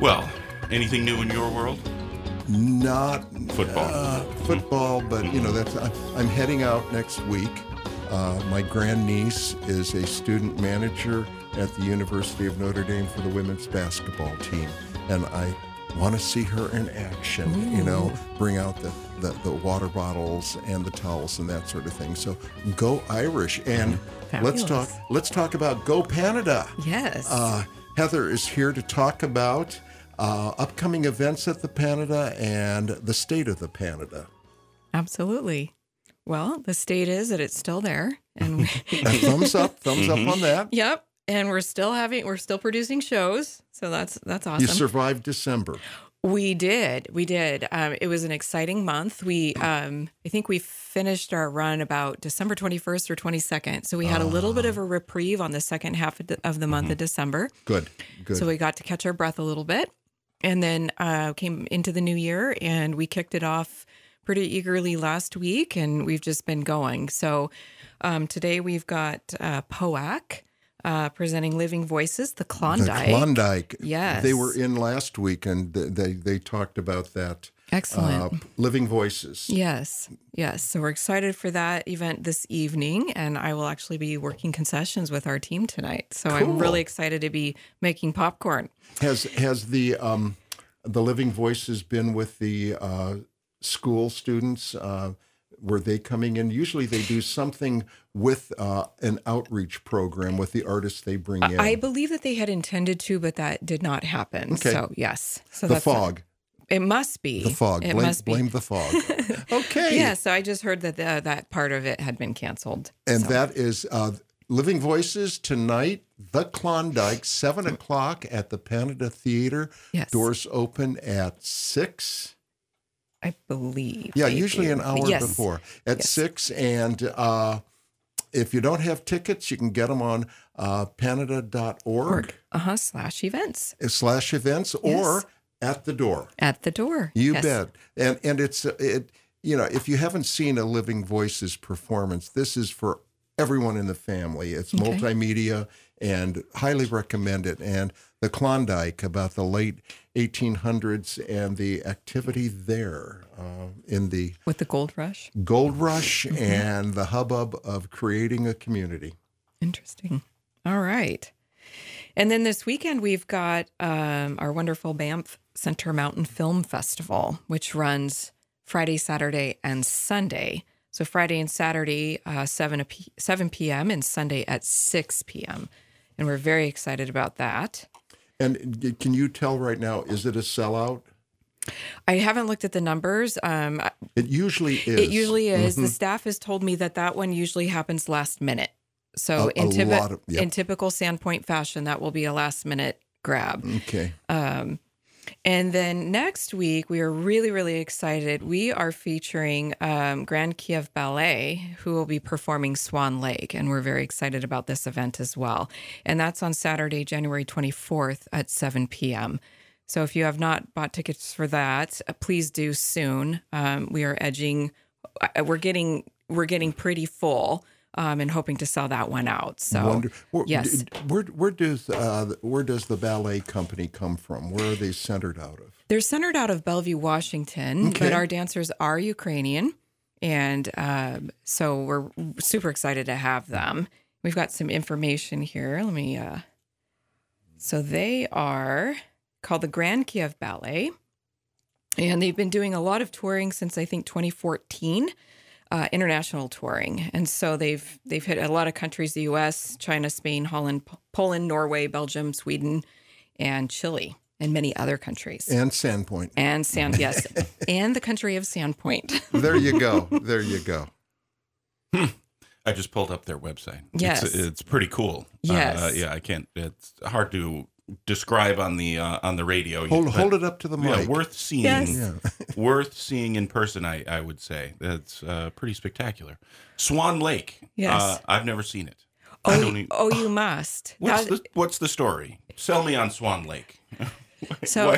Well, anything new in your world? Not Football. but I'm heading out next week. My grandniece is a student manager at the University of Notre Dame for the women's basketball team, and I want to see her in action. Bring out the water bottles and the towels and that sort of thing. So go Irish, and Fabulous. let's talk about Go Canada. Yes. Heather is here to talk about upcoming events at the Canada and the state of the Canada. Absolutely. Well, the state is that it's still there, and Thumbs up on that. yep. And we're still producing shows, so that's awesome. You survived December. We did. It was an exciting month. I think we finished our run about December 21st or 22nd. So we had a little bit of a reprieve on the second half of the month of December. Good. So we got to catch our breath a little bit, and then came into the new year, and we kicked it off pretty eagerly last week, and we've just been going. So today we've got POAC. Presenting Living Voices, the Klondike. The Klondike. Yes. They were in last week, and they talked about that. Excellent. Living Voices. Yes. So we're excited for that event this evening, and I will actually be working concessions with our team tonight. So Cool. I'm really excited to be making popcorn. Has the Living Voices been with the school students? Were they coming in? Usually they do something with an outreach program with the artists they bring in. I believe that they had intended to, but that did not happen. Okay. So, yes. So the fog. It must be. The fog. It must be. Blame the fog. Okay. Yeah, so I just heard that that part of it had been canceled. And so. that is Living Voices tonight, the Klondike, 7 o'clock at the Canada Theater. Yes. Doors open at 6. I believe. Yeah, they usually do. an hour Yes. before at Yes. 6. And if you don't have tickets, you can get them on Canada.org /events. /events or at the door. At the door. You Yes. bet. And it's if you haven't seen a Living Voices performance, this is for everyone in the family. It's Okay. multimedia and highly recommend it. And the Klondike about the late 1800s and the activity there in the With the gold rush. gold rush and the hubbub of creating a community. Interesting. All right. And then this weekend, we've got our wonderful Banff Center Mountain Film Festival, which runs Friday, Saturday, and Sunday. So Friday and Saturday, 7 p.m. and Sunday at 6 p.m. And we're very excited about that. And can you tell right now, is it a sellout? I haven't looked at the numbers. It usually is. It usually is. The staff has told me that one usually happens last minute. So in typical Sandpoint fashion, that will be a last minute grab. Okay. And then next week, we are really, really excited. We are featuring Grand Kiev Ballet, who will be performing Swan Lake. And we're very excited about this event as well. And that's on Saturday, January 24th at 7 p.m. So if you have not bought tickets for that, please do soon. We are we're getting pretty full. And hoping to sell that one out. So, yes. Where does the ballet company come from? Where are they centered out of? They're centered out of Bellevue, Washington, Okay. but our dancers are Ukrainian. And so we're super excited to have them. We've got some information here. Let me, so they are called the Grand Kiev Ballet. And they've been doing a lot of touring since, I think, 2014. International touring. And so they've hit a lot of countries, the U.S., China, Spain, Holland, Poland, Norway, Belgium, Sweden, and Chile, and many other countries. And Sandpoint. Yes. And the country of Sandpoint. There you go. There you go. I just pulled up their website. Yes. It's pretty cool. Yes. I can't. It's hard to describe on the radio. Hold it up to the mic. Yeah, worth seeing. Yes. Worth seeing in person. I would say that's pretty spectacular. Swan Lake. Yes. I've never seen it. You must. What's the story? Sell me on Swan Lake. So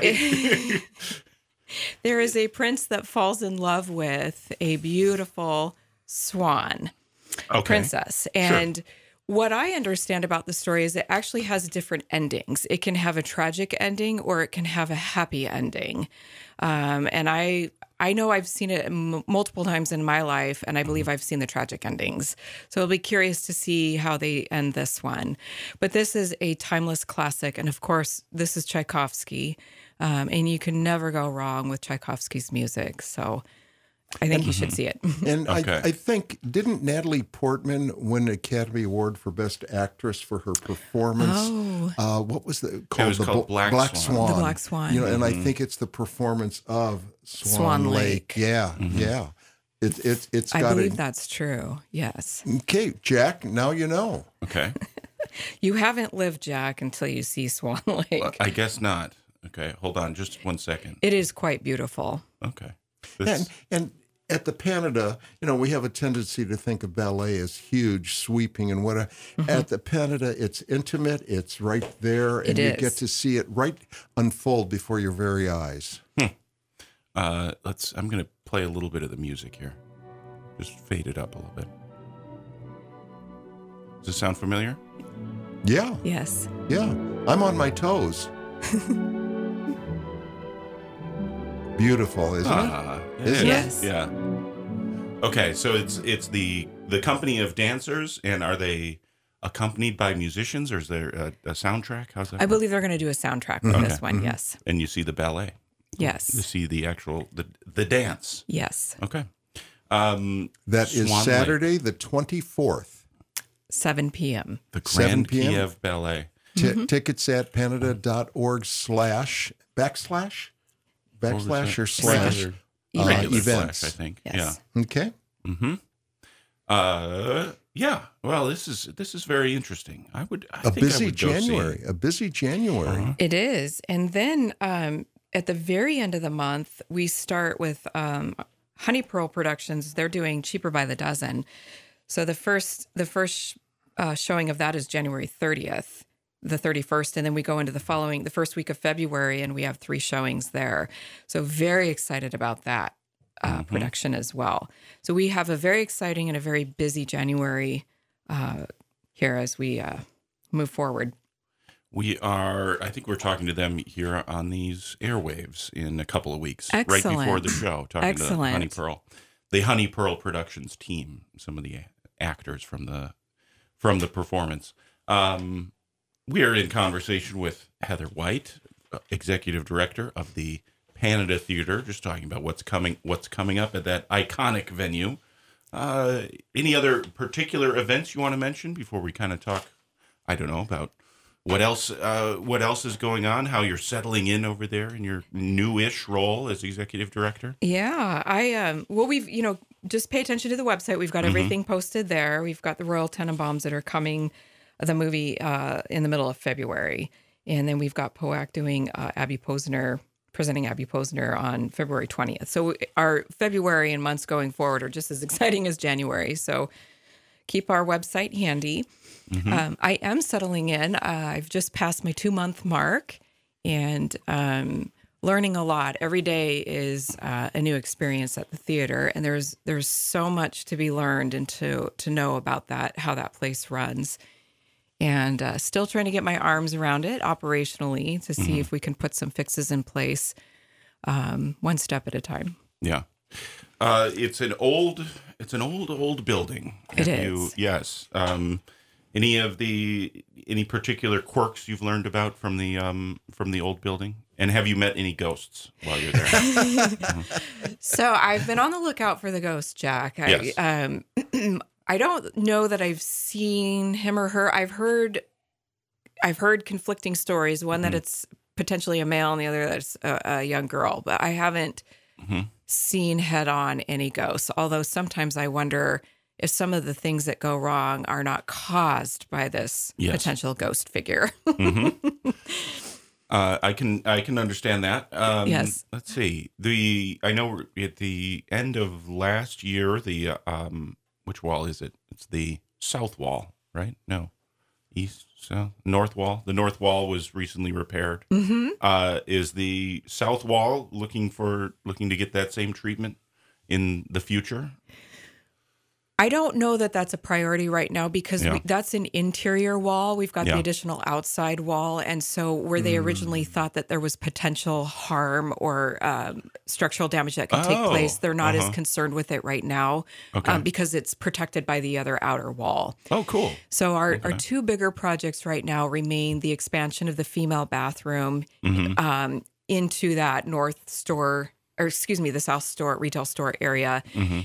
there is a prince that falls in love with a beautiful swan princess, and What I understand about the story is it actually has different endings. It can have a tragic ending or it can have a happy ending. And I know I've seen it multiple times in my life, and I believe I've seen the tragic endings. So I'll be curious to see how they end this one. But this is a timeless classic. And of course, this is Tchaikovsky. And you can never go wrong with Tchaikovsky's music. So I think you should see it. And Okay. I think, didn't Natalie Portman win an Academy Award for Best Actress for her performance? Oh. What was the It called? was The called Black Swan. The Black Swan. You know, and I think it's the performance of Swan Lake. Yeah, yeah. It's I got believe that's true. Yes. Okay, Jack. Now you know. Okay. You haven't lived, Jack, until you see Swan Lake. Well, I guess not. Okay. Hold on just 1 second. It is quite beautiful. Okay. And at the Panada, you know, we have a tendency to think of ballet as huge, sweeping, and whatever. At the Panada, it's intimate. It's right there, and It you is. get to see it right unfold before your very eyes. I'm going to play a little bit of the music here. Just fade it up a little bit. Does this sound familiar? Yeah, Yes. yeah. I'm on my toes. Beautiful, isn't it? Isn't it? Yes. Yeah. Okay, so it's the company of dancers, and are they accompanied by musicians, or is there a soundtrack? How's that? I work? believe they're going to do a soundtrack for this one. Yes. And you see the ballet. You Yes. see the actual the dance. Yes. Okay. That is Swan Lake, Saturday, the 24th. 7 p.m. the 7 Grand p.m.? Kiev Ballet. Tickets at panada.org backslash or slash Regular events. slash, I think. Yes. Okay. Yeah. Yeah. Well, this is very interesting. I think I busy would go see it. January. A busy January. It is. And then at the very end of the month, we start with Honey Pearl Productions. They're doing Cheaper by the Dozen. So the first showing of that is January 30th, the 31st, and then we go into the first week of February, and we have 3 showings there. So very excited about that production as well. So we have a very exciting and a very busy January here as we move forward. I think we're talking to them here on these airwaves in a couple of weeks, right Excellent. before the show, talking to Excellent. Honey Pearl, the Honey Pearl Productions team, some of the actors from the performance. We are in conversation with Heather White, executive director of the Panada Theater, just talking about what's coming up at that iconic venue. Any other particular events you want to mention before we kind of talk, I don't know, about what else is going on, how you're settling in over there in your new-ish role as executive director? Yeah, we've, just pay attention to the website. We've got everything posted there. We've got the Royal Tenenbaums that are coming, the movie in the middle of February. And then we've got POAC doing presenting Abby Posner on February 20th. So our February and months going forward are just as exciting as January. So keep our website handy. I am settling in. I've just passed my 2-month mark and learning a lot. Every day is a new experience at the theater, and there's so much to be learned and to know about that, how that place runs. And still trying to get my arms around it operationally to see if we can put some fixes in place one step at a time. Yeah. It's an old building. It is. Yes. Any particular quirks you've learned about from the old building? And have you met any ghosts while you're there? So I've been on the lookout for the ghost, Jack. Yes. I don't know that I've seen him or her. I've heard conflicting stories. One that it's potentially a male, and the other that's a young girl. But I haven't seen head on any ghosts. Although sometimes I wonder if some of the things that go wrong are not caused by this potential ghost figure. I can understand that. Yes. Let's see. I know at the end of last year, which wall is it? It's the south wall, right? No, east, south, north wall. The north wall was recently repaired. Is the south wall looking to get that same treatment in the future? I don't know that that's a priority right now because Yeah. that's an interior wall. We've got Yeah. the additional outside wall. And so where they originally thought that there was potential harm or structural damage that could take Oh, place, they're not as concerned with it right now Okay. because it's protected by the other outer wall. Oh, cool. So our two bigger projects right now remain the expansion of the female bathroom into that the South store retail store area,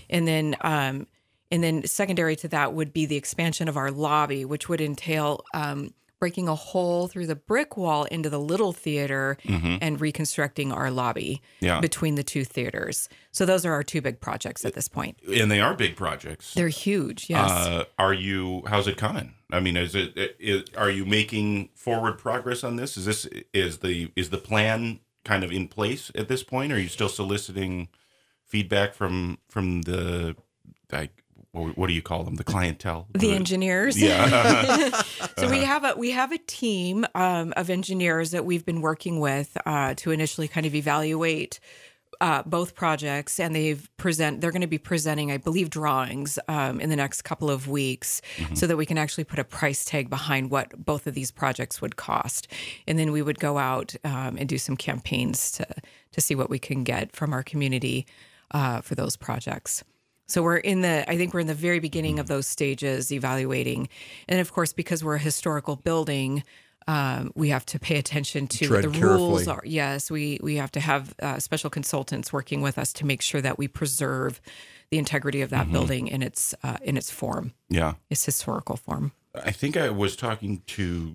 and then secondary to that would be the expansion of our lobby, which would entail breaking a hole through the brick wall into the little theater and reconstructing our lobby between the two theaters. So those are our two big projects at this point. And they are big projects. They're huge, yes. How's it coming? I mean, are you making forward progress on this? Is the plan kind of in place at this point? Or are you still soliciting feedback from the, like, what do you call them? The clientele, the engineers. Yeah. So we have a team of engineers that we've been working with to initially kind of evaluate both projects, and they're going to be presenting, I believe, drawings in the next couple of weeks, so that we can actually put a price tag behind what both of these projects would cost, and then we would go out and do some campaigns to see what we can get from our community for those projects. So I think we're in the very beginning of those stages, evaluating. And of course, because we're a historical building, we have to pay attention to what the rules are. Yes, we have to have special consultants working with us to make sure that we preserve the integrity of that building in its form. Yeah. Its historical form. I think I was talking to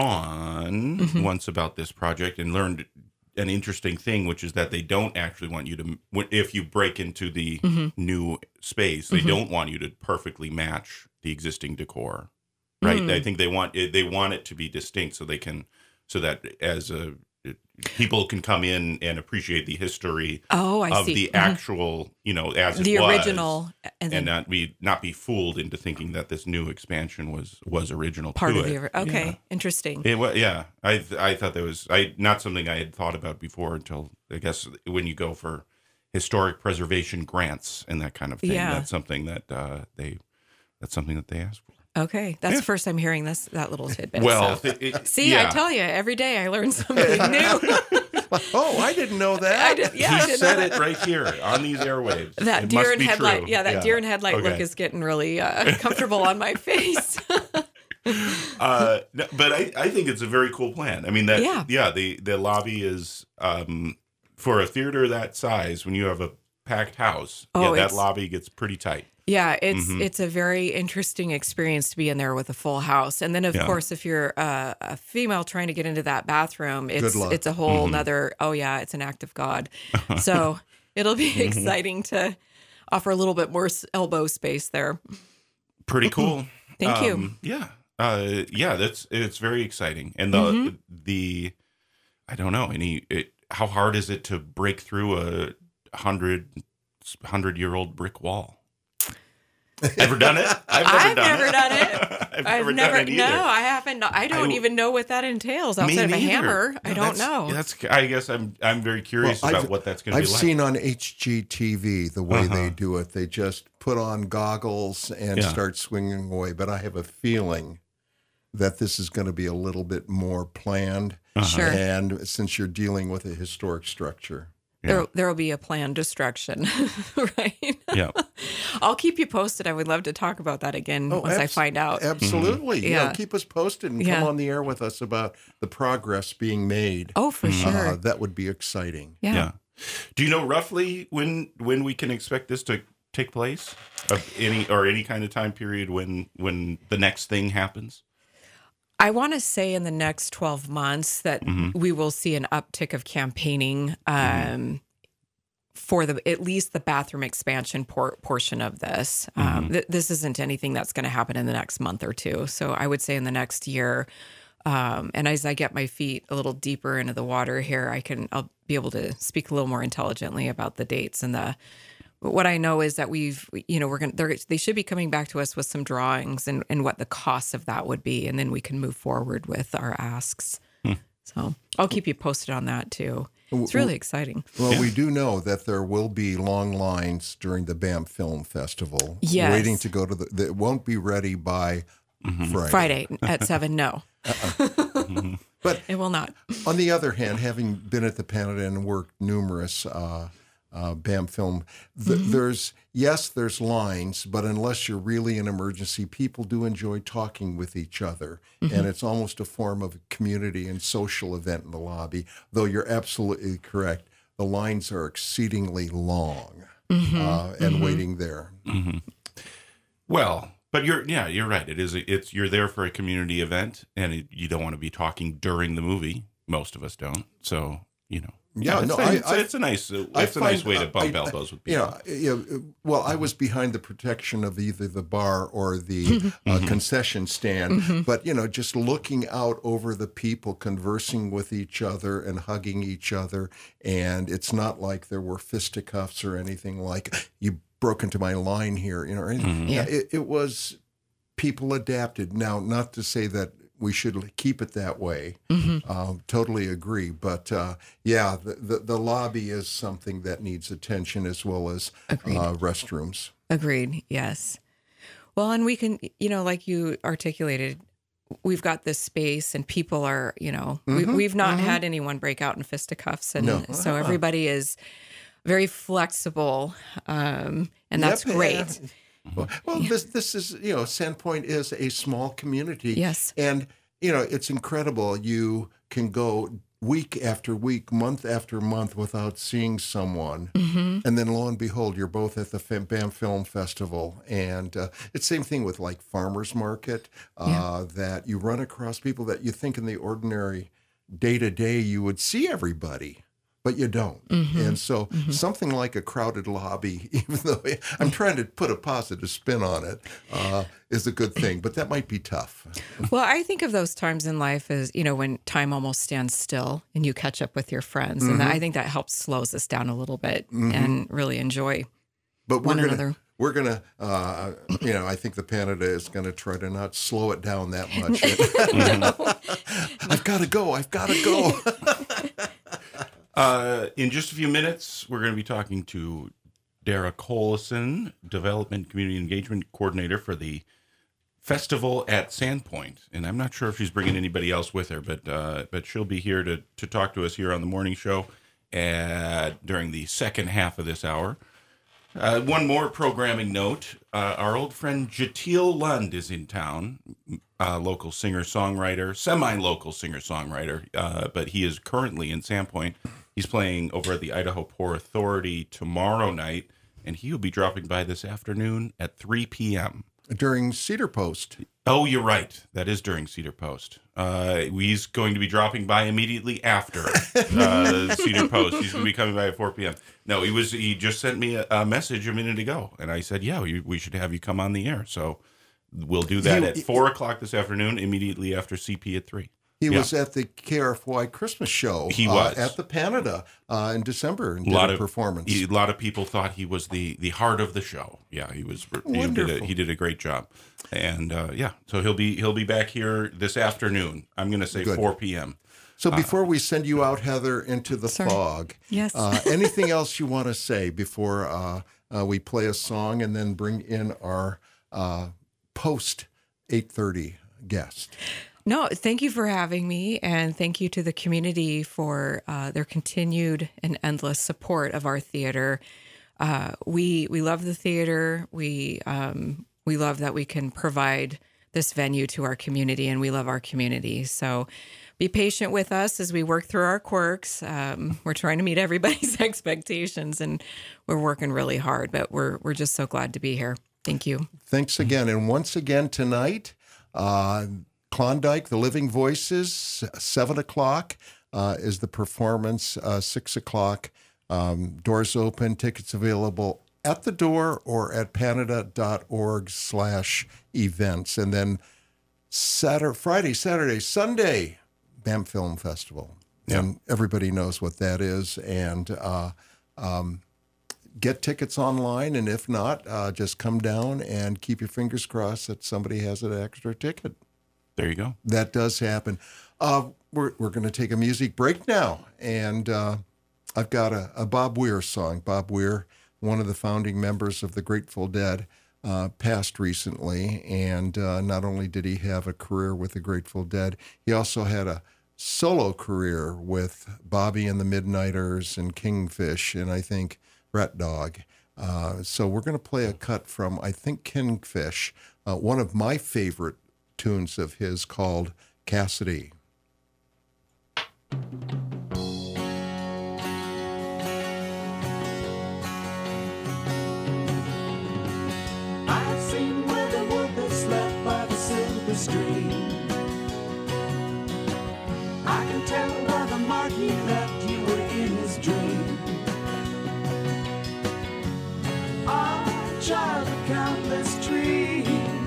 Sean once about this project and learned an interesting thing, which is that they don't actually want you to, if you break into the new space, they don't want you to perfectly match the existing decor, right? I think they want it to be distinct so that people can come in and appreciate the history of see. the actual, as it the was, original, and not be fooled into thinking that this new expansion was original part to of it. the okay, Yeah. interesting. It was, yeah. I thought that was not something I had thought about before until, I guess, when you go for historic preservation grants and that kind of thing. Yeah. That's something that they ask for. Okay, that's the first I'm hearing that little tidbit. Well, so. See, I tell you, every day I learn something new. Oh, I didn't know that. He said it right here on these airwaves. That It deer must and be headlight. true. Yeah, that deer and headlight Okay. look is getting really comfortable on my face. No, but I think it's a very cool plan. I mean, the lobby is for a theater that size. When you have a packed house, that lobby gets pretty tight. Yeah, it's a very interesting experience to be in there with a full house. And then, of course, if you're a female trying to get into that bathroom, it's a whole nother, it's an act of God. So it'll be exciting to offer a little bit more elbow space there. Pretty cool. Thank you. Yeah. It's very exciting. And the I don't know, how hard is it to break through a 100-year-old brick wall? Ever done it? I've never done it. I've never done it either. No, I haven't. I don't even know what that entails outside of a hammer. I don't know. I guess I'm very curious about what that's going to be like. I've seen on HGTV the way they do it. They just put on goggles and start swinging away. But I have a feeling that this is going to be a little bit more planned. Sure. And since you're dealing with a historic structure. There will be a planned destruction, right? Yeah. I'll keep you posted. I would love to talk about that again once I find out. Absolutely. Yeah. Keep us posted and come on the air with us about the progress being made. Oh, for sure. That would be exciting. Yeah. Do you know roughly when we can expect this to take place? Of any kind of time period when the next thing happens? I want to say in the next 12 months that we will see an uptick of campaigning for at least the bathroom expansion portion of this. This isn't anything that's going to happen in the next month or two. So I would say in the next year. And as I get my feet a little deeper into the water here, I'll be able to speak a little more intelligently about the dates and what I know is that they should be coming back to us with some drawings and what the cost of that would be. And then we can move forward with our asks So I'll keep you posted on that too. It's really exciting. Well, we do know that there will be long lines during the Banff Film Festival. Yes. Waiting to go to it won't be ready by Friday at 7, no. But It will not. on the other hand, having been at the Panada and worked numerous BAM film, there's lines, but unless you're really an emergency, people do enjoy talking with each other, and it's almost a form of community and social event in the lobby. Though you're absolutely correct, the lines are exceedingly long and waiting there. Well, but you're right. You're there for a community event, and you don't want to be talking during the movie. Most of us don't. So, it's a nice way to bump elbows with people. Well, I was behind the protection of either the bar or the concession stand, but just looking out over the people, conversing with each other and hugging each other, and it's not like there were fisticuffs or anything like you broke into my line here, or anything. It was people adapted. Now, not to say that we should keep it that way. Totally agree. But the lobby is something that needs attention as well as restrooms. Agreed. Yes. Well, and we can, like you articulated, we've got this space and people are, we've not had anyone break out in fisticuffs. And so everybody is very flexible. And that's great. Well, this is, Sandpoint is a small community. Yes. And, it's incredible. You can go week after week, month after month without seeing someone. And then lo and behold, you're both at the Banff Film Festival. And it's the same thing with like farmers market, that you run across people that you think in the ordinary day-to-day you would see everybody. But you don't. And so something like a crowded lobby, even though I'm trying to put a positive spin on it, is a good thing. But that might be tough. Well, I think of those times in life as, when time almost stands still and you catch up with your friends. And I think that helps slows us down a little bit and really enjoy one another. We're going to, I think the Panada is going to try to not slow it down that much. I've got to go. In just a few minutes, we're going to be talking to Dara Collison, Development Community Engagement Coordinator for the festival at Sandpoint. And I'm not sure if she's bringing anybody else with her, but she'll be here to talk to us here on the morning show during the second half of this hour. One more programming note. Our old friend Jatiel Lund is in town, local singer-songwriter, semi-local singer-songwriter, but he is currently in Sandpoint. He's playing over at the Idaho Port Authority tomorrow night, and he will be dropping by this afternoon at 3 p.m. During Cedar Post. Oh, you're right. That is during Cedar Post. He's going to be dropping by immediately after Cedar Post. He's going to be coming by at 4 p.m. No, he just sent me a message a minute ago, and I said, we should have you come on the air. So we'll do that at 4 o'clock this afternoon, immediately after CP at 3. He was at the KRFY Christmas show. He was at the Panada in December and did a performance. A lot of people thought he was the heart of the show. Yeah, he was. Wonderful. He did a great job, and so he'll be back here this afternoon. I'm going to say 4 p.m. So before we send you out, Heather, into the fog, yes. Anything else you want to say before we play a song and then bring in our post 8:30 guest? No, thank you for having me, and thank you to the community for their continued and endless support of our theater. We love the theater. We love that we can provide this venue to our community, and we love our community. So be patient with us as we work through our quirks. We're trying to meet everybody's expectations, and we're working really hard, but we're just so glad to be here. Thank you. Thanks again. And once again tonight, Klondike, The Living Voices, 7 o'clock is the performance, 6 o'clock. Doors open, tickets available at the door or at panada.org/events. And then Friday, Saturday, Sunday, Banff Film Festival. Yeah. And everybody knows what that is. And get tickets online. And if not, just come down and keep your fingers crossed that somebody has an extra ticket. There you go. That does happen. we're going to take a music break now. And I've got a Bob Weir song. Bob Weir, one of the founding members of the Grateful Dead, passed recently. And not only did he have a career with the Grateful Dead, he also had a solo career with Bobby and the Midnighters and Kingfish and I think Rat Dog. So we're going to play a cut from, I think, Kingfish, one of my favorite tunes of his called Cassidy. I've seen where the wolf is slept by the silver stream. I can tell by the mark he left you were in his dream. Ah, child of countless trees.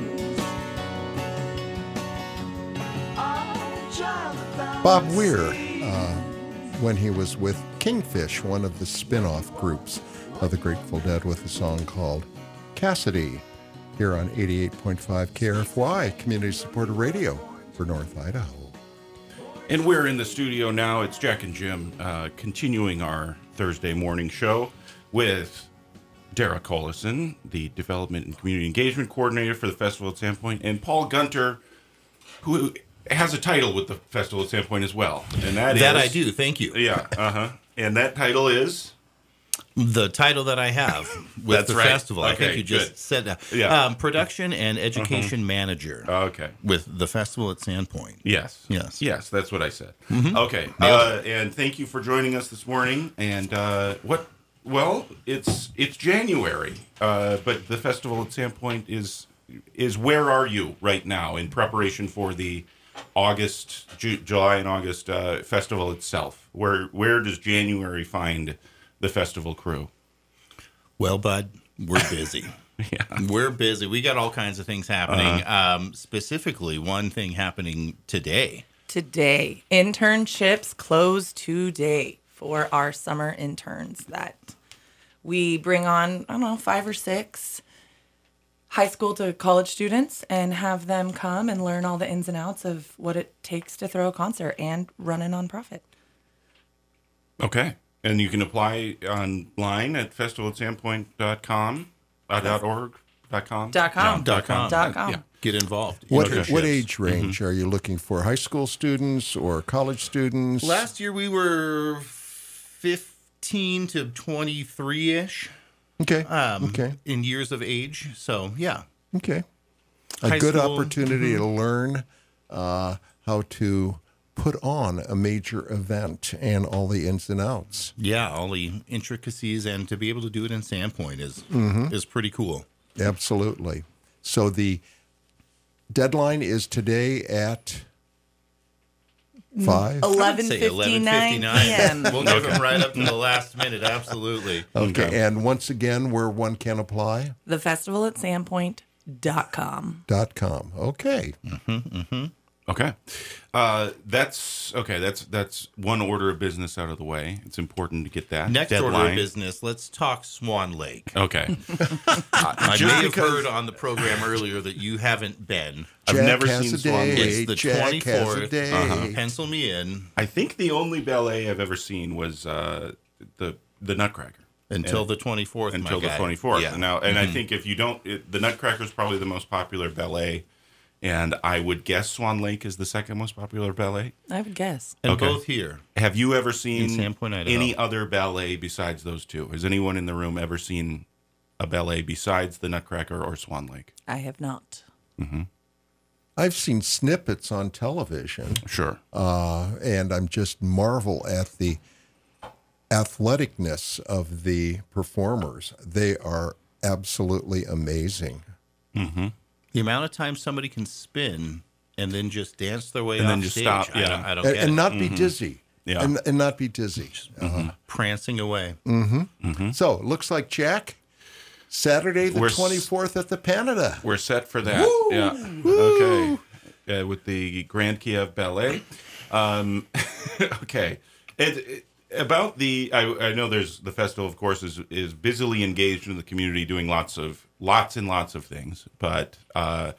Ah, child of boundless Bob Weir, seas. when he was with Kingfish, one of the spin-off groups of the Grateful Dead, with a song called Cassidy, here on 88.5 KRFY, community-supported radio for North Idaho. And we're in the studio now. It's Jack and Jim continuing our Thursday morning show with Dara Collison, the Development and Community Engagement Coordinator for the Festival at Sandpoint, and Paul Gunter, who has a title with the Festival at Sandpoint as well. And that I do. Thank you. Yeah, uh-huh. And that title is? The title that I have with That's the right. festival. I Okay, think you just good. said that. Yeah. Production and Education Manager Okay. with the Festival at Sandpoint. Yes. Yes. Yes, that's what I said. Okay. And thank you for joining us this morning. And well, it's January, but the Festival at Sandpoint is where are you right now in preparation for the July and August festival itself? Where does January find the festival crew? Well, bud, we're busy. Yeah. We're busy. We got all kinds of things happening. Specifically, one thing happening today. Today, internships close today for our summer interns that we bring on, I don't know, 5 or 6 high school to college students and have them come and learn all the ins and outs of what it takes to throw a concert and run a nonprofit. Okay. And you can apply online at festivalatsandpoint.com, .org.com. .com. .com. Yeah. Get involved. What Internships. age range are you looking for? High school students or college students? Last year we were 15 to 23-ish Okay. Okay. in years of age. So, yeah. Okay. High A good school, opportunity to learn how to put on a major event and all the ins and outs. Yeah, all the intricacies, and to be able to do it in Sandpoint is pretty cool. Absolutely. So the deadline is today at 5? 11:59 p.m. We'll give them right up to the last minute, absolutely. Okay. And once again, where one can apply? Thefestivalatsandpoint.com. .com. Okay. Okay. That's one order of business out of the way. It's important to get that Next deadline. order of business, let's talk Swan Lake. Okay. I Just may have because- heard on the program earlier that you haven't been. I've Jack never has seen a Swan day. Lake. It's the Jack has a 24th. day. Pencil me in I think the only ballet I've ever seen was the Nutcracker. until the 24th. Until my the guy. 24th. Yeah. Now, and I think if you don't, the Nutcracker is probably the most popular ballet, and I would guess Swan Lake is the second most popular ballet. I would guess. And Okay. both here. Have you ever seen Sandpoint, Idaho. any other ballet besides those two? Has anyone in the room ever seen a ballet besides the Nutcracker or Swan Lake? I have not. I've seen snippets on television, Sure. and I'm just marvel at the athleticness of the performers. They are absolutely amazing. The amount of time somebody can spin and then just dance their way And off then just stage, stop, I yeah. don't, I don't And, get and it. not be dizzy. Yeah. And not be dizzy. Prancing away. So it looks like, Jack, Saturday the We're 24th at the Canada. We're set for that. Yeah. Okay. With the Grand Kiev Ballet. Okay. About the, I know there's the festival, of course, is busily engaged in the community, doing lots and lots of things. But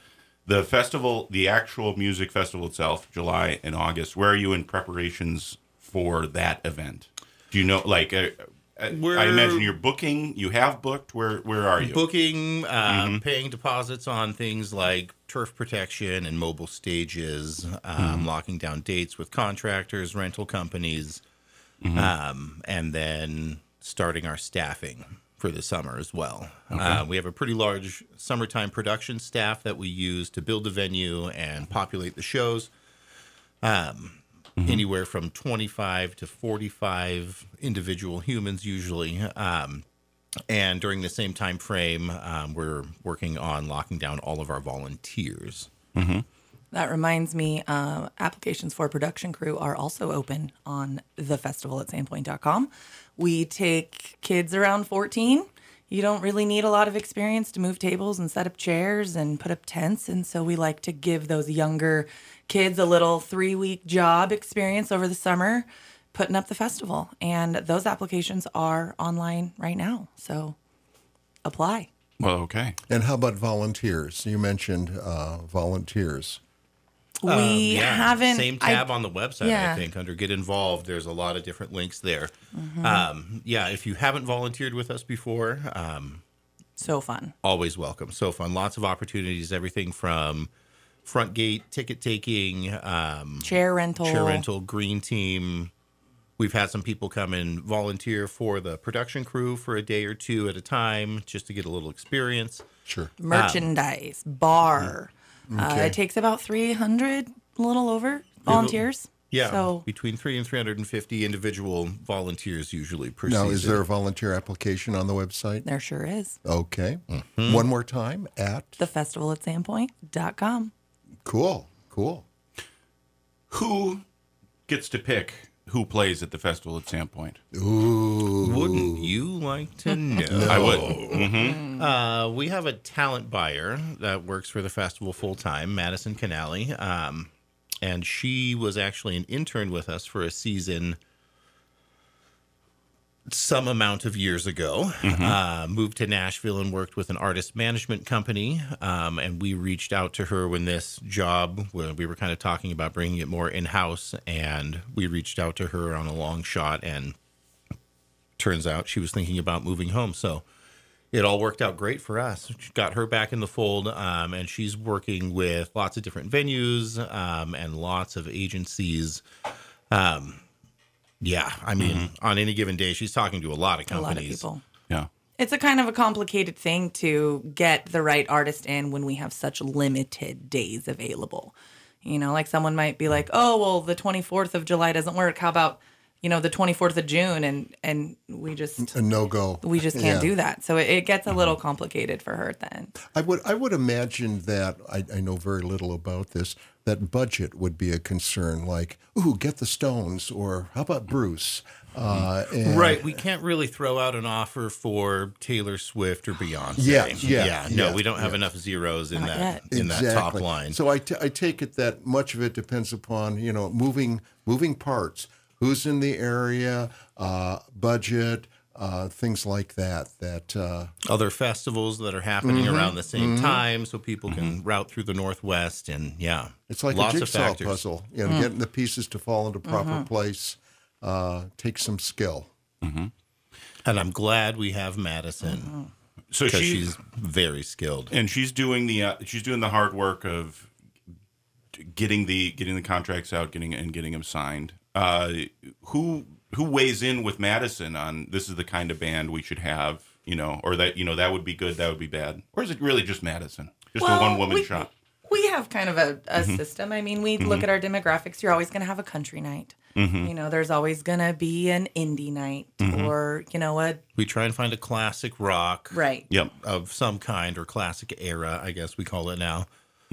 The festival, the actual music festival itself, July and August. Where are you in preparations for that event? Do you know, like, I imagine you're booking. You have booked. Where are you? Booking, paying deposits on things like turf protection and mobile stages, locking down dates with contractors, rental companies, and then starting our staffing for the summer as well. We have a pretty large summertime production staff that we use to build the venue and populate the shows. Anywhere from 25 to 45 individual humans usually. And during the same time frame, we're working on locking down all of our volunteers. That reminds me, applications for production crew are also open on thefestival@sandpoint.com. We take kids around 14. You don't really need a lot of experience to move tables and set up chairs and put up tents. And so we like to give those younger kids a little 3-week job experience over the summer, putting up the festival. And those applications are online right now. So apply. Well, okay. And how about volunteers? You mentioned volunteers. We haven't. Same tab on the website, yeah. I think, under Get Involved. There's a lot of different links there. If you haven't volunteered with us before, So fun. always welcome. So fun. Lots of opportunities, everything from front gate ticket taking, Chair rental. green team. We've had some people come and volunteer for the production crew for a day or two at a time just to get a little experience. Sure. Merchandise, bar. Okay. It takes about 300, a little over, volunteers. Yeah, So between 300 and 350 individual volunteers usually per Now, season. is there a volunteer application on the website? there sure is. Okay. One more time at Thefestival@sandpoint.com. Cool. Who gets to pick who plays at the festival at Sandpoint? Ooh. Wouldn't you like to know? I would. We have a talent buyer that works for the festival full time, Madison Canale, and she was actually an intern with us for a season some amount of years ago. Moved to Nashville and worked with an artist management company, and we reached out to her when this job, when we were kind of talking about bringing it more in-house, and we reached out to her on a long shot, and turns out she was thinking about moving home. So it all worked out great for us. Got her back in the fold, and she's working with lots of different venues and lots of agencies. On any given day, she's talking to a lot of A lot of companies. people. Yeah. It's a kind of a complicated thing to get the right artist in when we have such limited days available. You know, like someone might be like, oh, well, the 24th of July doesn't work. How about, the 24th of June? And we just A no-go. we just can't do that. So it gets a little complicated for her at the end. I would imagine that, I know very little about this, that budget would be a concern, like, ooh, get the Stones, or how about Bruce? And- Right. We can't really throw out an offer for Taylor Swift or Beyonce. Yeah. We don't have enough zeros in Not that yet. in that top line. So I take it that much of it depends upon, moving parts. Who's in the area, budget, things like that. Other festivals that are happening around the same time, so people can route through the Northwest, and It's like lots a of jigsaw factors. puzzle. Getting the pieces to fall into proper place takes some skill. And I'm glad we have Madison So because she's she's very skilled. and she's doing the hard work of getting the contracts out, getting them signed. Who weighs in with Madison on this is the kind of band we should have, or that that would be good, that would be bad, or is it really just Madison, just a one woman shop? We have kind of a system. I mean, we look at our demographics. You're always going to have a country night. There's always going to be an indie night or, We try and find a classic rock right. Yep. of some kind, or classic era, I guess we call it now.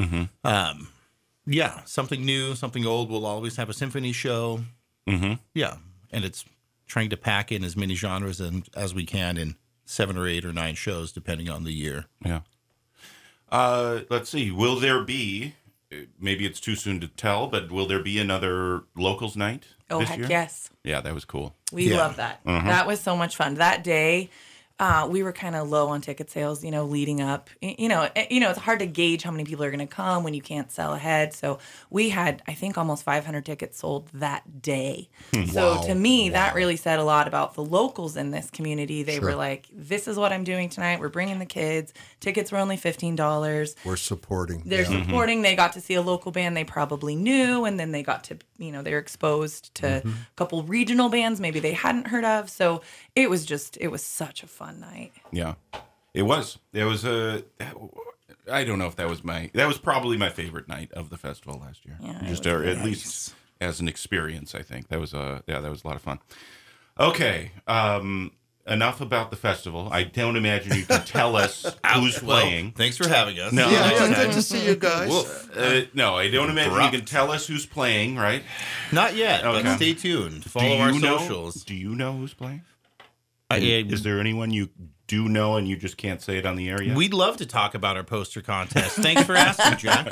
Something new, something old. We'll always have a symphony show. Yeah, and it's trying to pack in as many genres as we can in 7 or 8 or 9 shows, depending on the year. Yeah. Let's see. Will there be? Maybe it's too soon to tell, but will there be another locals night Oh, this heck year? yes. Yeah, that was cool. We Yeah. love that. That was so much fun. That day, we were kind of low on ticket sales, leading up. It's hard to gauge how many people are going to come when you can't sell ahead. So we had, I think, almost 500 tickets sold that day. So to me, that really said a lot about the locals in this community. They were like, this is what I'm doing tonight. We're bringing the kids. Tickets were only $15. We're supporting. They're supporting. They got to see a local band they probably knew, and then they got to, they're exposed to a couple regional bands maybe they hadn't heard of. So it was such a fun night. Yeah, it was. It was I don't know if that was probably my favorite night of the festival last year. Yeah, just it or was at nice. least as an experience, I think that was that was a lot of fun. Okay, enough about the festival. I don't imagine you can tell us who's playing. Thanks for having us. No. Yeah, good to see you guys. No, I don't imagine you can tell us who's playing, right? Not yet, Okay. but stay tuned. Follow our socials. Do you know who's playing? Yeah, Is there anyone you do know and you just can't say it on the air yet? We'd love to talk about our poster contest. Thanks for asking, Jack.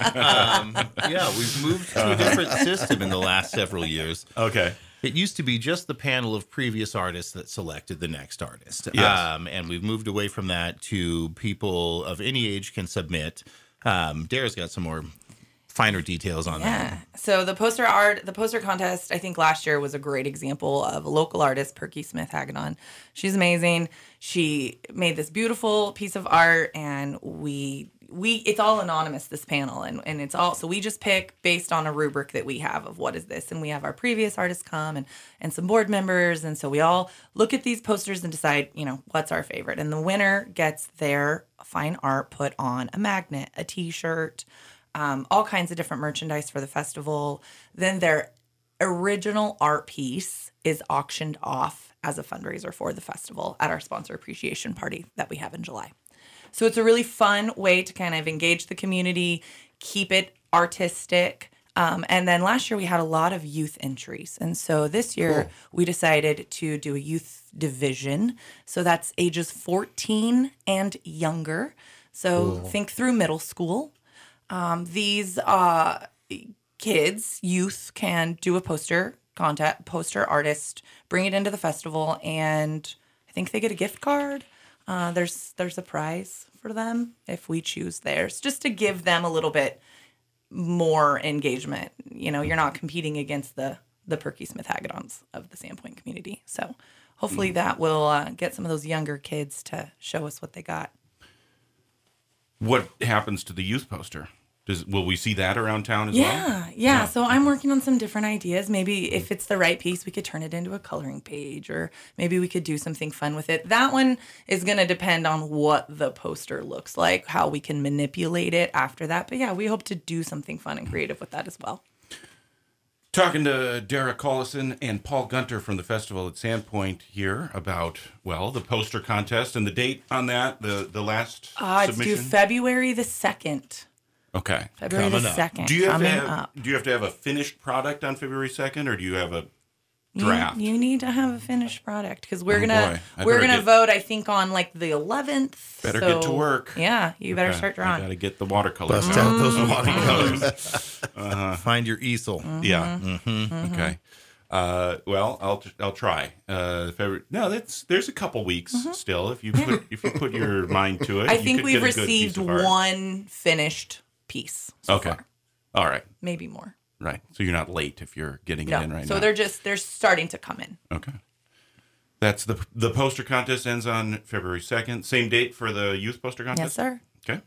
We've moved to a different system in the last several years. Okay. It used to be just the panel of previous artists that selected the next artist. Yes. And we've moved away from that to people of any age can submit. Dara's got some more finer details on that. Yeah. So the poster contest, I think last year was a great example of a local artist, Perky Smith Hagedon. She's amazing. She made this beautiful piece of art, and it's all anonymous, this panel, and it's all, so we just pick based on a rubric that we have of what is this, and we have our previous artists come and some board members, and so we all look at these posters and decide, what's our favorite, and the winner gets their fine art put on a magnet, a t-shirt, all kinds of different merchandise for the festival. Then their original art piece is auctioned off as a fundraiser for the festival at our sponsor appreciation party that we have in July. So it's a really fun way to kind of engage the community, keep it artistic. And then last year we had a lot of youth entries. And so this year we decided to do a youth division. So that's ages 14 and younger. So think through middle school. These youth can do a poster artist, bring it into the festival, and I think they get a gift card. There's a prize for them if we choose theirs, just to give them a little bit more engagement. You're not competing against the Perky Smith Hagedons of the Sandpoint community. So hopefully that will get some of those younger kids to show us what they got. What happens to the youth poster? Will we see that around town as well? Yeah. So I'm working on some different ideas. Maybe if it's the right piece, we could turn it into a coloring page, or maybe we could do something fun with it. That one is going to depend on what the poster looks like, how we can manipulate it after that. But yeah, we hope to do something fun and creative with that as well. Talking to Dara Collison and Paul Gunter from the festival at Sandpoint here about, the poster contest and the date on that, the last It's due submission. February the 2nd. Okay. February the Coming up. 2nd. Do you have coming to have, up. do you have to have a finished product on February 2nd, or do you have a draft? You need to have a finished product, because we're Oh, gonna boy. I we're better gonna get- vote, I think, on like the 11th. Better get to work. Yeah, you better Okay, start I drawing. got to get the watercolors. Bust out those watercolors. Find your easel. Yeah. Okay. I'll try. February. No, there's a couple weeks still. If you put your mind to it, I you think could we've get a good piece received of art. one finished piece so Okay. far. All right. Maybe more. Right. So you're not late if you're getting No. it in right so now. they're starting to come in. Okay. That's the poster contest ends on February 2nd. Same date for the youth poster contest? Yes, sir. Okay.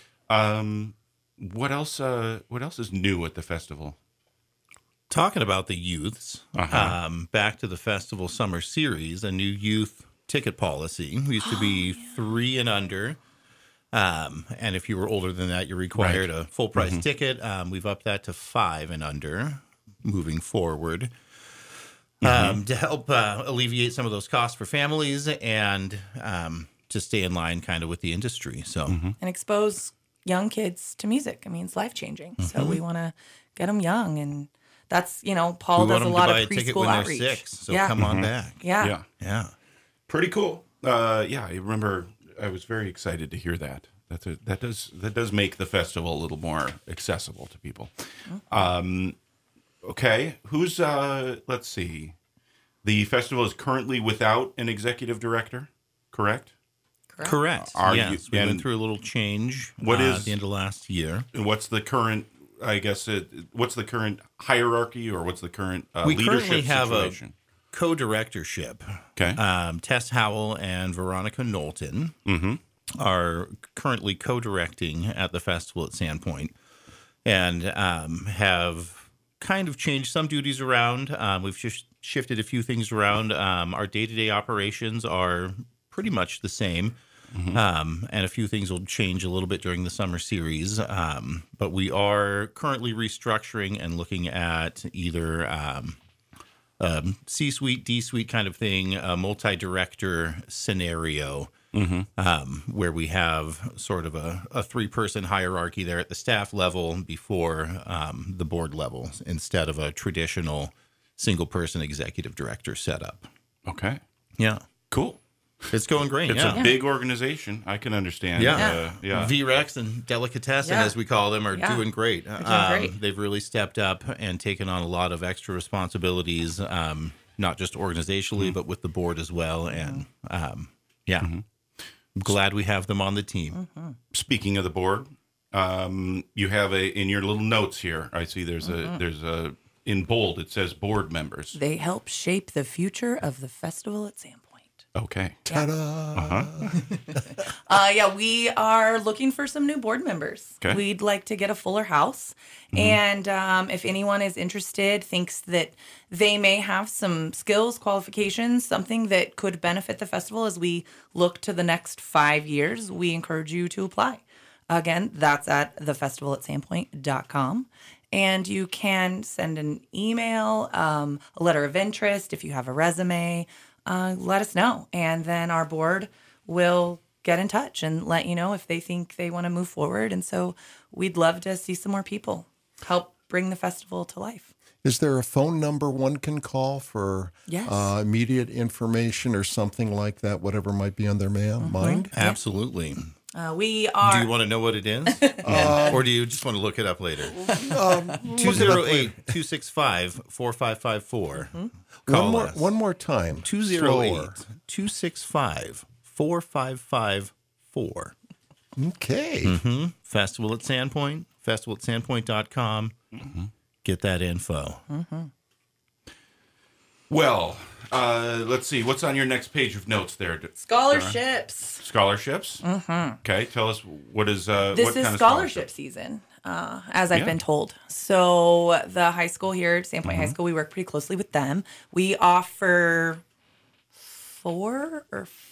What else is new at the festival? Talking about the youths, back to the festival summer series, a new youth ticket policy. We used to be 3 and under. And if you were older than that, you required a full price ticket. We've upped that to 5 and under moving forward to help alleviate some of those costs for families and to stay in line kind of with the industry. So And expose young kids to music. I mean, it's life changing. So we want to get them young, and that's Paul we does want a them lot to buy of a ticket preschool when outreach. they're 6. So yeah. come on back. Yeah. Yeah. Pretty cool. I remember I was very excited to hear that. That does make the festival a little more accessible to people. Okay, who's let's see. The festival is currently without an executive director, correct? Correct. Are yes, you- we and went through a little change what at is- the end of last year. And what's the current? I guess what's the current hierarchy, or what's the current We leadership currently have situation? a co-directorship. Okay. Tess Howell and Veronica Knowlton are currently co-directing at the festival at Sandpoint, and have kind of changed some duties around. We've just shifted a few things around. Our day-to-day operations are pretty much the same. And a few things will change a little bit during the summer series. But we are currently restructuring and looking at either C-suite, D-suite kind of thing, a multi-director scenario, where we have sort of a three-person hierarchy there at the staff level before the board level, instead of a traditional single-person executive director setup. Okay. Yeah. Cool. It's going great. It's yeah. a big organization. I can understand. Yeah. Yeah. VREX and Delicatessen, Yeah. as we call them, are Yeah. doing great. doing great. They've really stepped up and taken on a lot of extra responsibilities, not just organizationally, but with the board as well. And yeah, I'm glad we have them on the team. Speaking of the board, you have in your little notes here. I see there's a in bold. It says board members. They help shape the future of the festival at Sandpoint. Okay. Ta-da! Yeah, we are looking for some new board members. Okay. We'd like to get a fuller house. And if anyone is interested, thinks that they may have some skills, qualifications, something that could benefit the festival as we look to the next 5 years, we encourage you to apply. Again, that's at thefestival@sandpoint.com. And you can send an email, a letter of interest if you have a resume. Let us know. And then our board will get in touch and let you know if they think they want to move forward. And so we'd love to see some more people help bring the festival to life. Is there a phone number one can call for Yes. immediate information or something like that, whatever might be on their mind? Absolutely. We are. Do you want to know what it is? Or do you just want to look it up later? 208-265-4554. Call us. One more time. Slower. 208-265-4554. Okay. Festival at Sandpoint, festival@sandpoint.com. Get that info. Well, let's see. What's on your next page of notes there? Scholarships. Scholarships. Okay. Tell us what is This what is kind of scholarship season, as I've Yeah. been told. So the high school here, Sandpoint High School, we work pretty closely with them. We offer four.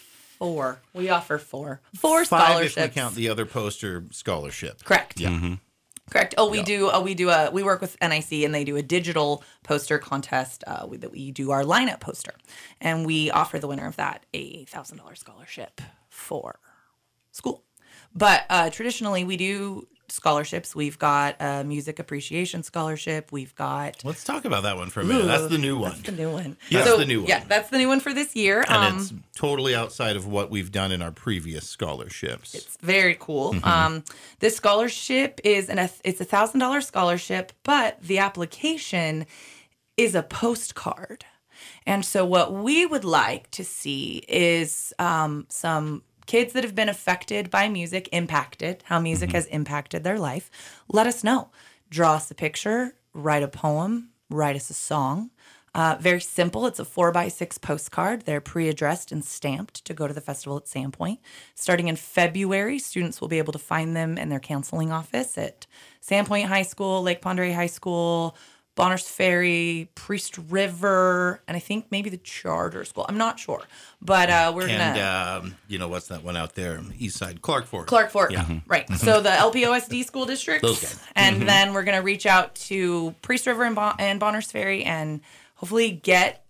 We offer four 5 scholarships. if we count the other poster scholarship. Correct. Yeah. Correct. We work with NIC and they do a digital poster contest that we do our lineup poster, and we offer the winner of that a $1,000 scholarship for school. But traditionally, we do scholarships. We've got a music appreciation scholarship. We've got Let's talk about that one for a minute. That's the new one. That's the new one. That's the new one. Yeah, that's the new one for this year. And it's totally outside of what we've done in our previous scholarships. It's very cool. This scholarship is it's a $1,000 scholarship, but the application is a postcard. And so what we would like to see is some kids that have been affected by music, how music has impacted their life. Let us know. Draw us a picture, write a poem, write us a song. Very simple. It's a 4x6 postcard. They're pre-addressed and stamped to go to the festival at Sandpoint. Starting in February, students will be able to find them in their counseling office at Sandpoint High School, Lake Pend High School, Bonners Ferry, Priest River, and I think maybe the Charter School. I'm not sure, but we're gonna. And what's that one out there? East Side, Clark Fork. Clark Fork, right. So the LPOSD school districts. Those guys. And then we're going to reach out to Priest River and Bonners Ferry and hopefully get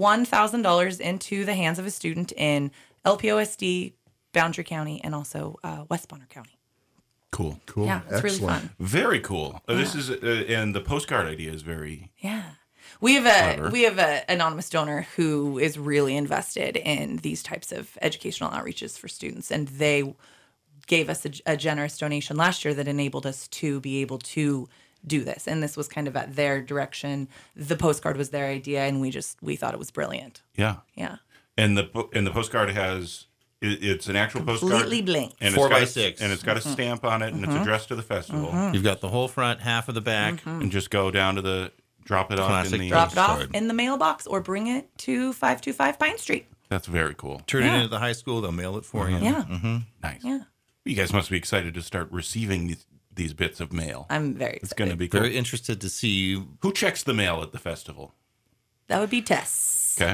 $1,000 into the hands of a student in LPOSD, Boundary County, and also West Bonner County. Cool. Cool. Yeah, it's really Excellent. fun. Very cool. This is and the postcard idea is very Yeah. We have Clever. an anonymous donor who is really invested in these types of educational outreaches for students, and they gave us a generous donation last year that enabled us to be able to do this. And this was kind of at their direction. The postcard was their idea, and we thought it was brilliant. yeah. Yeah. And the postcard has It's an actual postcard. Completely blank. And 4x6. And it's got a stamp on it, and it's addressed to the festival. You've got the whole front, half of the back. And just go down to drop it off Classic in the... Drop it off Postcard. in the mailbox or bring it to 525 Pine Street. That's very cool. Turn it Yeah. into the high school. They'll mail it for you. Yeah. Nice. Yeah. You guys must be excited to start receiving these bits of mail. I'm very It's excited. going to be cool. Very interested to see. Who checks the mail at the festival? That would be Tess. Okay.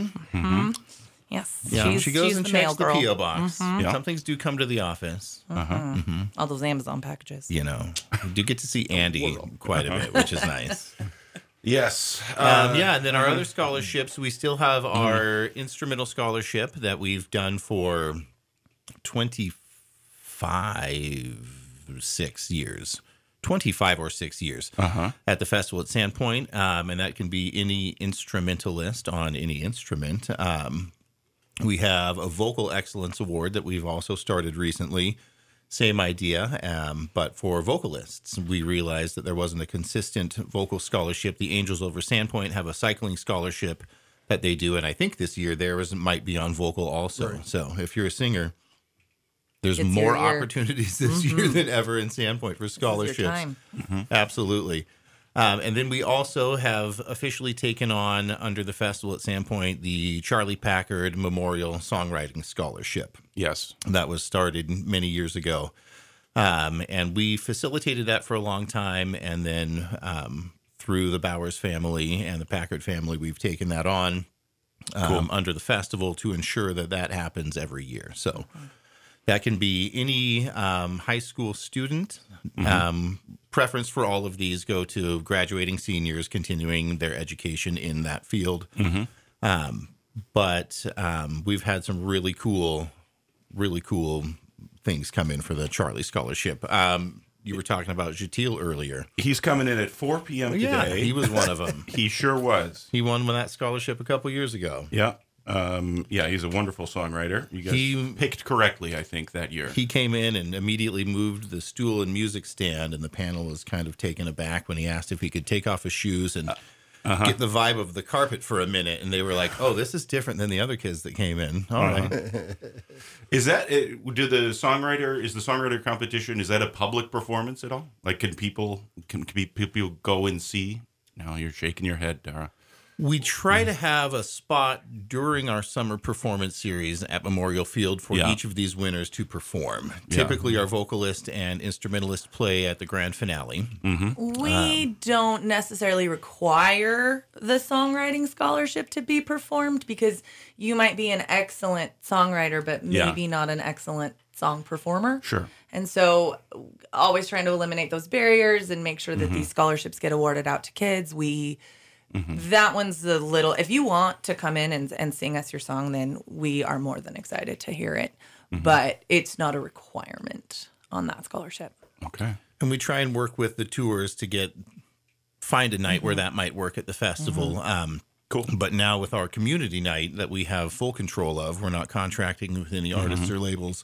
Yes. Yeah, she goes she's and the checks mail the girl. PO box. Yeah. Some things do come to the office. All those Amazon packages. You know, you do get to see Andy quite a bit, which is nice. Yes. Yeah, and then our other scholarships, we still have our instrumental scholarship that we've done for 6 years. 25 or 6 years at the festival at Sandpoint, and that can be any instrumentalist on any instrument. We have a Vocal Excellence Award that we've also started recently. Same idea, but for vocalists. We realized that there wasn't a consistent vocal scholarship. The Angels over Sandpoint have a cycling scholarship that they do, and I think this year theirs might be on vocal also. Right. So if you're a singer, there's It's more your year. opportunities this year than ever in Sandpoint for This is scholarships. your time. Absolutely. And then we also have officially taken on, under the festival at Sandpoint, the Charlie Packard Memorial Songwriting Scholarship. Yes. That was started many years ago. And we facilitated that for a long time. And then through the Bowers family and the Packard family, we've taken that on under the festival to ensure that that happens every year. So that can be any high school student. Preference for all of these go to graduating seniors continuing their education in that field. But we've had some really cool things come in for the Charlie Scholarship. You were talking about Jatil earlier. He's coming in at 4 p.m. today. He was one of them. He sure was. He won that scholarship a couple years ago. Yeah. Yeah, he's a wonderful songwriter. You guys He- picked correctly, I think, that year. He came in and immediately moved the stool and music stand, and the panel was kind of taken aback when he asked if he could take off his shoes and get the vibe of the carpet for a minute. And they were like, "Oh, this is different than the other kids that came in." All right. Is that is the songwriter competition, is that a public performance at all? Like, can people go and see? No, you're shaking your head, Dara. We try to have a spot during our summer performance series at Memorial Field for Yeah. each of these winners to perform. Yeah. Typically, our vocalist and instrumentalist play at the grand finale. We don't necessarily require the songwriting scholarship to be performed because you might be an excellent songwriter, but Yeah. maybe not an excellent song performer. Sure. And so, always trying to eliminate those barriers and make sure that these scholarships get awarded out to kids. That one's a little, if you want to come in and sing us your song, then we are more than excited to hear it. But it's not a requirement on that scholarship. Okay. And we try and work with the tours to find a night where that might work at the festival. Cool. But now with our community night that we have full control of, we're not contracting with any artists or labels.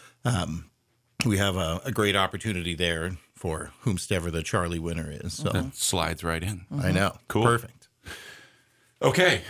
We have a great opportunity there for whomstever the Charlie winner is. So That slides right in. I know. Cool. Perfect. Okay.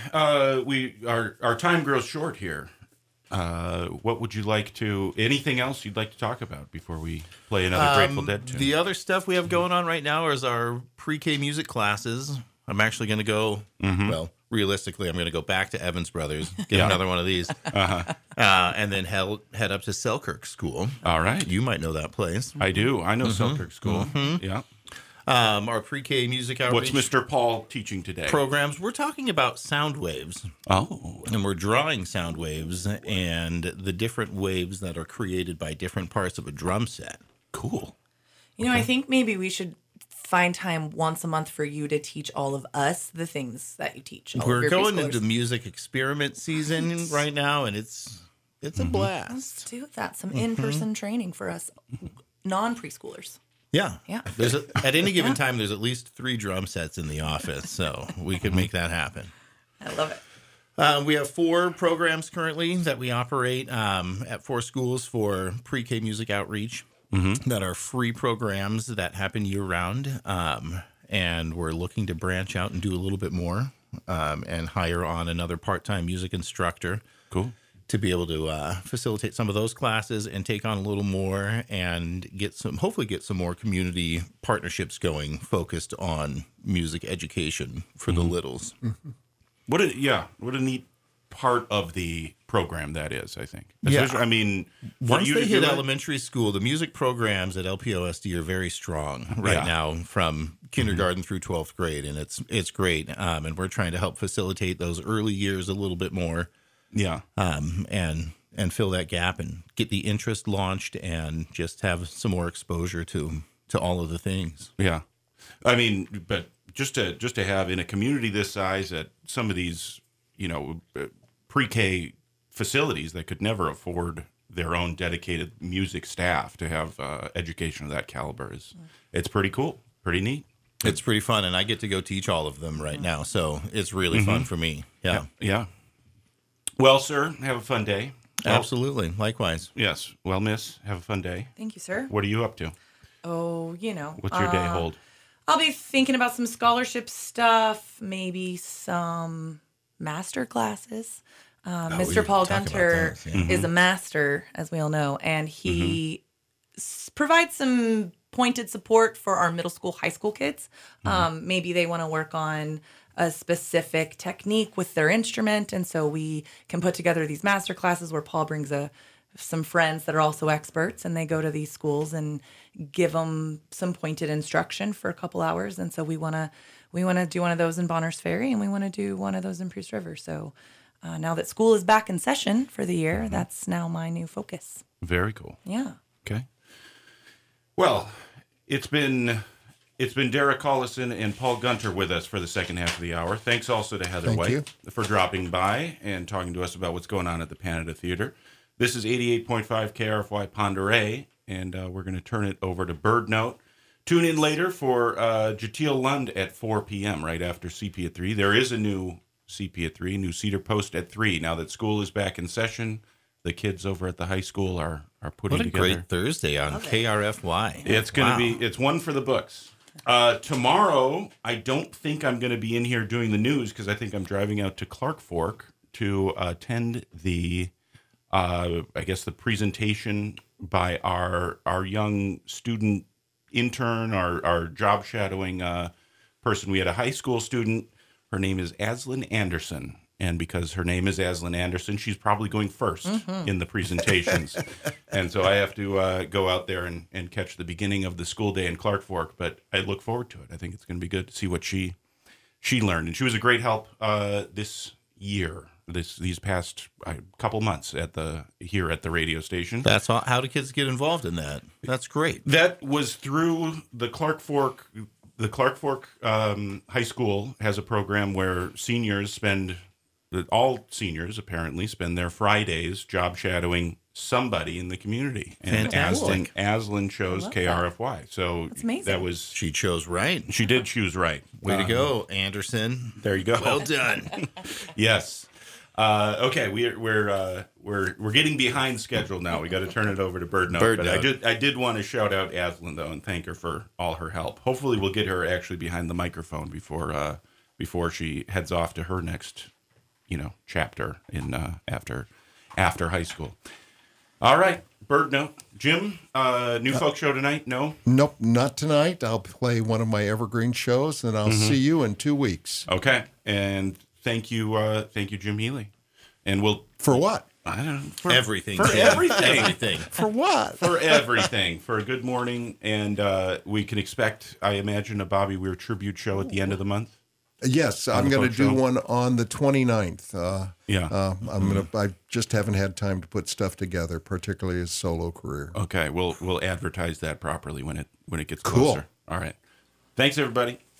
Our time grows short here. What would you like to? Anything else you'd like to talk about before we play another Grateful Dead tune? The other stuff we have going on right now is our pre-K music classes. I'm actually going to go, well, realistically, I'm going to go back to Evans Brothers, get another one of these, and then head up to Selkirk School. All right. You might know that place. I do. I know Selkirk School. Yeah. Our pre-K music outreach What's Mr. Paul teaching today? programs, we're talking about sound waves, Oh. and we're drawing sound waves and the different waves that are created by different parts of a drum set. Cool. You know, I think maybe we should find time once a month for you to teach all of us the things that you teach. all of We're your going preschoolers. into music experiment season right now, and it's a blast. Let's do that. Some in-person training for us non-preschoolers. Yeah. Yeah. At any given time, there's at least 3 drum sets in the office, so we could make that happen. I love it. We have 4 programs currently that we operate at 4 schools for pre-K music outreach that are free programs that happen year-round, and we're looking to branch out and do a little bit more and hire on another part-time music instructor. Cool. to be able to facilitate some of those classes and take on a little more and hopefully get some more community partnerships going focused on music education for the littles. What a neat part of the program that is, I think. Yeah. I mean, for Once you they to hit do it- elementary school, the music programs at LPOSD are very strong right now from kindergarten through 12th grade, and it's great. And we're trying to help facilitate those early years a little bit more. Yeah. And fill that gap and get the interest launched and just have some more exposure to all of the things. Yeah. I mean, but just to have in a community this size at some of these, pre-K facilities that could never afford their own dedicated music staff to have education of that caliber it's pretty cool, pretty neat. It's pretty fun, and I get to go teach all of them right now, so it's really fun for me. Yeah. Yeah. Well, sir, have a fun day. Absolutely. Likewise. Yes. Well, miss, have a fun day. Thank you, sir. What are you up to? Oh, What's your day hold? I'll be thinking about some scholarship stuff, maybe some master classes. Mr. Paul talk about Gunter those, yeah. is a master, as we all know, and he provides some pointed support for our middle school, high school kids. Maybe they want to work on a specific technique with their instrument, and so we can put together these master classes where Paul brings some friends that are also experts, and they go to these schools and give them some pointed instruction for a couple hours. And so we want to do one of those in Bonners Ferry, and we want to do one of those in Priest River. So now that school is back in session for the year, that's now my new focus. Very cool. Yeah. Okay. Well, it's been Derek Collison and Paul Gunter with us for the second half of the hour. Thanks also to Heather Thank White you. for dropping by and talking to us about what's going on at the Panada Theater. This is 88.5 KRFY Ponderay, and we're going to turn it over to Bird Note. Tune in later for Jatiel Lund at 4 p.m., right after CP at 3. There is a new CP at 3, new Cedar Post at 3. Now that school is back in session, the kids over at the high school are putting What a together. great Thursday on KRFY. It's going to be, it's one for the books. Tomorrow, I don't think I'm going to be in here doing the news because I think I'm driving out to Clark Fork to attend the, I guess, the presentation by our young student intern, our job shadowing person. We had a high school student. Her name is Aslan Anderson. And because her name is Aslan Anderson, she's probably going first in the presentations. And so I have to go out there and catch the beginning of the school day in Clark Fork. But I look forward to it. I think it's going to be good to see what she learned. And she was a great help this year, these past couple months here at the radio station. That's how do kids get involved in that? That's great. That was through the Clark Fork. The Clark Fork High School has a program where all seniors apparently spend their Fridays job shadowing somebody in the community. And Fantastic. Aslan chose KRFY. So That's amazing. She chose right. She did choose right. Way to go, Anderson. There you go. Well done. Yes. Okay, we're getting behind schedule now. We got to turn it over to Bird Note. Bird But Note. I did want to shout out Aslan though and thank her for all her help. Hopefully, we'll get her actually behind the microphone before she heads off to her next, chapter in after high school. All right, Bird Note. Jim, new folk show tonight? No. Nope, not tonight. I'll play one of my evergreen shows, and I'll see you in 2 weeks. Okay, and thank you, Jim Healy, and we'll. For what? I don't know. For Everything. For Jim. everything. Everything. For what? For everything. For a good morning. And we can expect, I imagine, a Bobby Weir tribute show at the end of the month. Yes, I'm the going folk to do show? one on the 29th. Yeah. I just haven't had time to put stuff together, particularly as solo career. Okay. We'll advertise that properly when it gets Cool. closer. All right. Thanks, everybody.